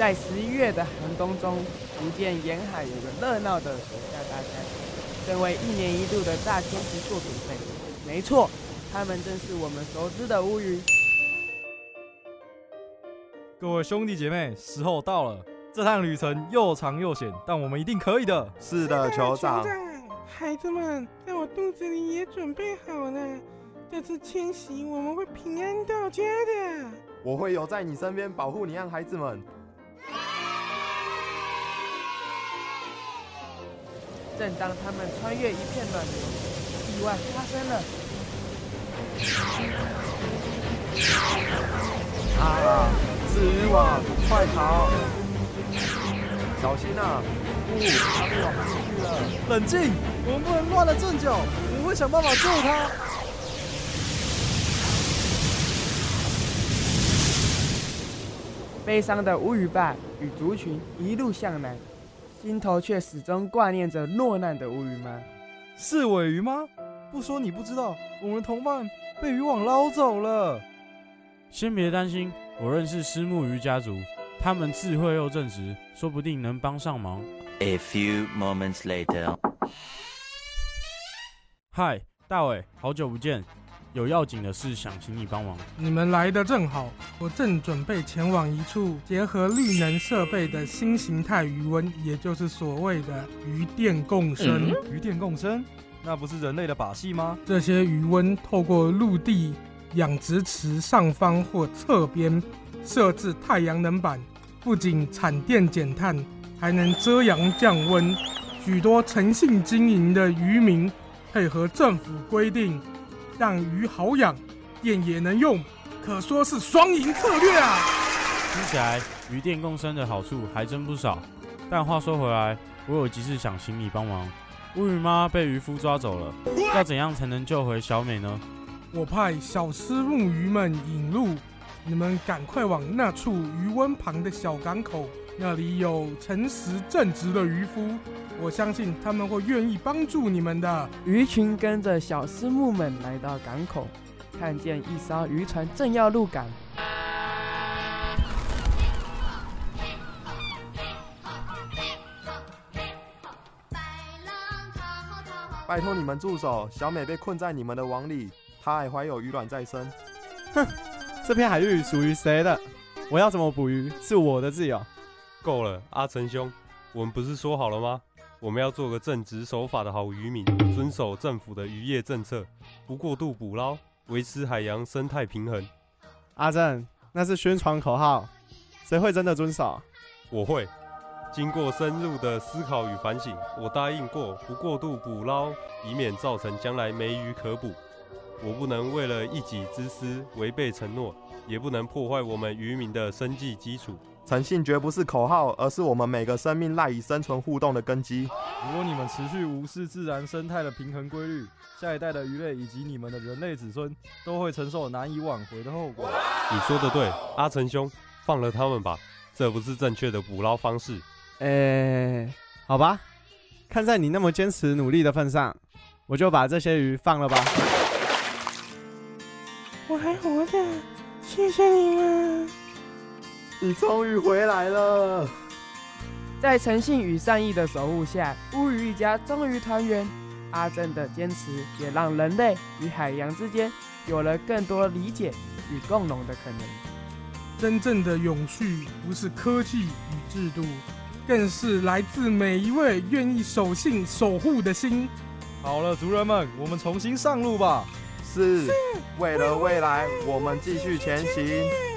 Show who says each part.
Speaker 1: 在11月的寒冬中，逐渐沿海有个热闹的水下大战，成为1年1度的大天池作品赛。没错，他们正是我们熟知的乌鱼。
Speaker 2: 各位兄弟姐妹，时候到了，这趟旅程又长又险，但我们一定可以的。
Speaker 3: 是的，酋长。
Speaker 4: 孩子们，在我肚子里也准备好了，这次迁徙我们会平安到家的。
Speaker 3: 我会有在你身边保护你和孩子们。
Speaker 1: 正当他们穿越一片暖流，意外发生了。
Speaker 3: 啊！是渔网，快逃！小心啊！他被网进去了。
Speaker 2: 冷静，我们不能乱了阵脚，我会想办法救他。
Speaker 1: 悲伤的乌鱼爸与族群一路向南，心头却始终挂念着落难的乌鱼妈。
Speaker 2: 是尾鱼吗？不说你不知道，我们同伴被渔网捞走了。
Speaker 5: 先别担心，我认识虱目鱼家族，他们智慧又正直，说不定能帮上忙。
Speaker 6: A few moments later.
Speaker 5: 嗨，大伟，好久不见，有要紧的事想请你帮忙。
Speaker 4: 你们来得正好，我正准备前往一处结合绿能设备的新形态鱼温，也就是所谓的鱼电共生。
Speaker 2: 鱼电共生？那不是人类的把戏吗？
Speaker 4: 这些鱼温透过陆地养殖池上方或侧边设置太阳能板，不仅产电减碳，还能遮阳降温。许多诚信经营的渔民配合政府规定，让鱼好养，电也能用，可说是双赢策略啊！
Speaker 5: 听起来鱼电共生的好处还真不少。但话说回来，我有急事想请你帮忙。乌鱼妈被渔夫抓走了，要怎样才能救回小美呢？
Speaker 4: 我派小虱目鱼们引路，你们赶快往那处渔温旁的小港口，那里有诚实正直的渔夫，我相信他们会愿意帮助你们的。
Speaker 1: 鱼群跟着小虱目们来到港口，看见一艘渔船正要入港。
Speaker 3: 拜托你们住手！小美被困在你们的网里，她还怀有鱼卵在身。
Speaker 7: 哼，这片海域属于谁的？我要怎么捕鱼是我的自由。
Speaker 8: 够了，阿成兄，我们不是说好了吗？我们要做个正直守法的好渔民，遵守政府的渔业政策，不过度捕捞，维持海洋生态平衡。
Speaker 7: 阿正，那是宣传口号，谁会真的遵守？
Speaker 8: 我会。经过深入的思考与反省，我答应过不过度捕捞，以免造成将来没鱼可捕。我不能为了一己之私违背承诺，也不能破坏我们渔民的生计基础。
Speaker 3: 诚信绝不是口号，而是我们每个生命赖以生存互动的根基。
Speaker 2: 如果你们持续无视自然生态的平衡规律，下一代的鱼类以及你们的人类子孙都会承受难以挽回的后果。
Speaker 8: 你说的对，阿成兄，放了他们吧，这不是正确的捕捞方式。
Speaker 7: 好吧，看在你那么坚持努力的份上，我就把这些鱼放了吧。
Speaker 4: 我还活着，谢谢你们。
Speaker 3: 你终于回来了。
Speaker 1: 在诚信与善意的守护下，乌鱼一家终于团圆。阿正的坚持也让人类与海洋之间有了更多理解与共荣的可能。
Speaker 4: 真正的永续不是科技与制度，更是来自每一位愿意守信守护的心。
Speaker 2: 好了，族人们，我们重新上路吧。
Speaker 3: 是，为了未来，我们继续前行。